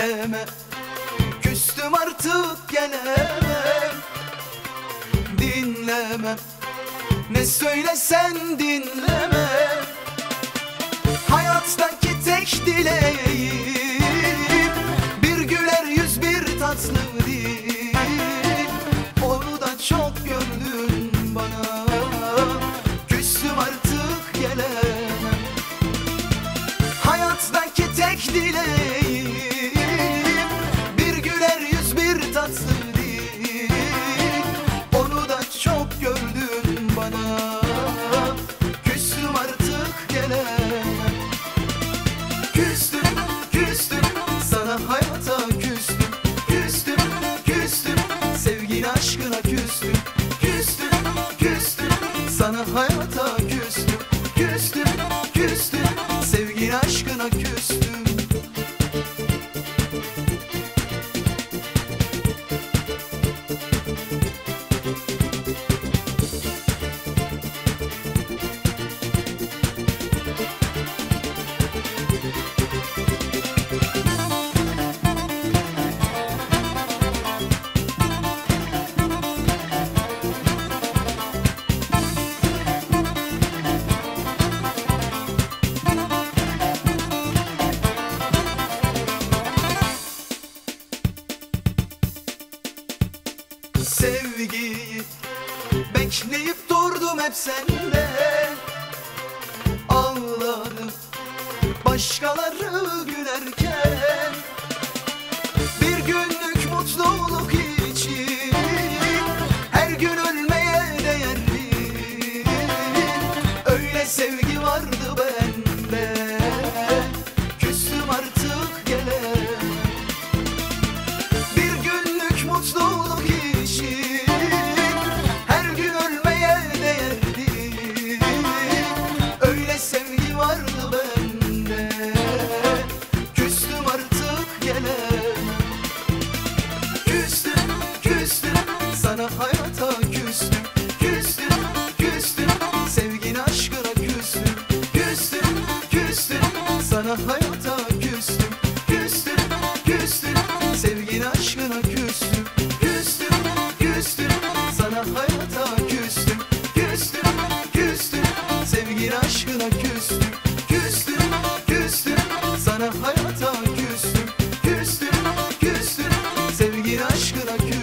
deme, küstüm artık gelemem. Dinlemem, ne söylesen dinlemem. Hayattaki tek dileğim bir güler yüz, bir tatlı dil. Onu da çok gördün bana, küstüm artık gelemem. Hayattaki tek dileğim bir güler yüz, bir tatlı dil. Onu da çok gördün bana, küstüm artık gelemem. Küstüm, küstüm, sana hayata küstüm. Küstüm, küstüm, sevgin aşkına küstüm. Küstüm, küstüm, sana hayata küstüm. Küstüm, küstüm, sevgin aşkına küstüm. Sevgiyi bekleyip durdum hep sende. Ağlarım başkaları gülerken. Bir günlük mutluluk için her gün ölmeye değerli. Öyle sevgi vardı bende, küstüm artık gelemem. Bir günlük mutluluk için her gün ölmeye değerdi. Öyle sevgi vardı bende, küstüm artık gelemem. Küstüm, küstüm, sana hayata küstüm. Küstüm, küstüm, sevgin aşkına küstüm. Küstüm, küstüm, sana hayata küstüm. Küstüm, küstüm, sevgin aşkına küstüm. Küstüm, küstüm, sana hayata küstüm. Küstüm, küstüm, sevgin aşkına küstüm. Küstüm, küstüm, sana hayata küstüm. Küstüm, küstüm, sevgin aşkına küstüm.